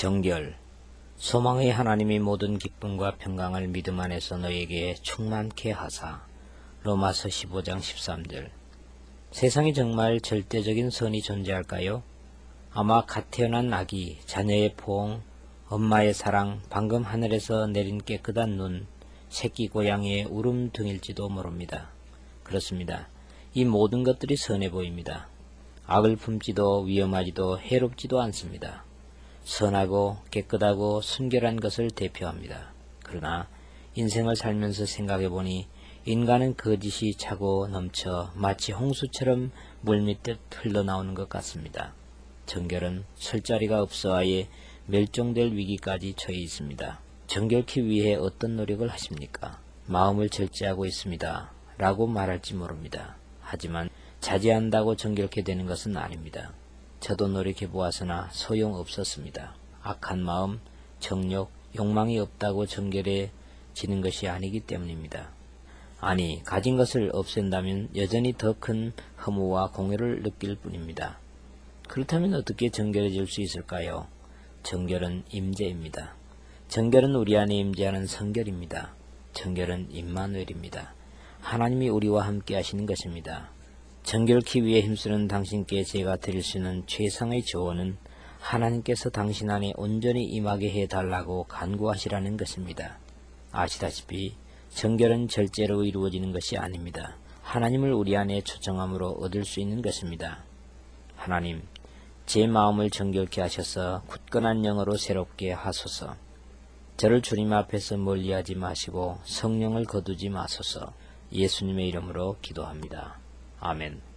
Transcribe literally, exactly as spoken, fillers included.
정결. 소망의 하나님이 모든 기쁨과 평강을 믿음 안에서 너에게 충만케 하사. 로마서 십오 장 십삼 절. 세상에 정말 절대적인 선이 존재할까요? 아마 갓 태어난 아기, 자녀의 포옹, 엄마의 사랑, 방금 하늘에서 내린 깨끗한 눈, 새끼 고양이의 울음 등일지도 모릅니다. 그렇습니다. 이 모든 것들이 선해 보입니다. 악을 품지도 위험하지도 해롭지도 않습니다. 선하고 깨끗하고 순결한 것을 대표합니다. 그러나 인생을 살면서 생각해보니 인간은 거짓이 차고 넘쳐 마치 홍수처럼 물밀듯 흘러나오는 것 같습니다. 정결은 설 자리가 없어 아예 멸종될 위기까지 처해 있습니다. 정결케 위해 어떤 노력을 하십니까? 마음을 절제하고 있습니다. 라고 말할지 모릅니다. 하지만 자제한다고 정결케 되는 것은 아닙니다. 저도 노력해 보았으나 소용없었습니다. 악한 마음, 정욕, 욕망이 없다고 정결해지는 것이 아니기 때문입니다. 아니, 가진 것을 없앤다면 여전히 더 큰 허무와 공허를 느낄 뿐입니다. 그렇다면 어떻게 정결해질 수 있을까요? 정결은 임재입니다. 정결은 우리 안에 임재하는 성결입니다. 정결은 임마누엘입니다. 하나님이 우리와 함께 하시는 것입니다. 정결케 위해 힘쓰는 당신께 제가 드릴 수 있는 최상의 조언은 하나님께서 당신 안에 온전히 임하게 해달라고 간구하시라는 것입니다. 아시다시피 정결은 절제로 이루어지는 것이 아닙니다. 하나님을 우리 안에 초청함으로 얻을 수 있는 것입니다. 하나님, 제 마음을 정결케 하셔서 굳건한 영으로 새롭게 하소서. 저를 주님 앞에서 멀리하지 마시고 성령을 거두지 마소서. 예수님의 이름으로 기도합니다. 아멘.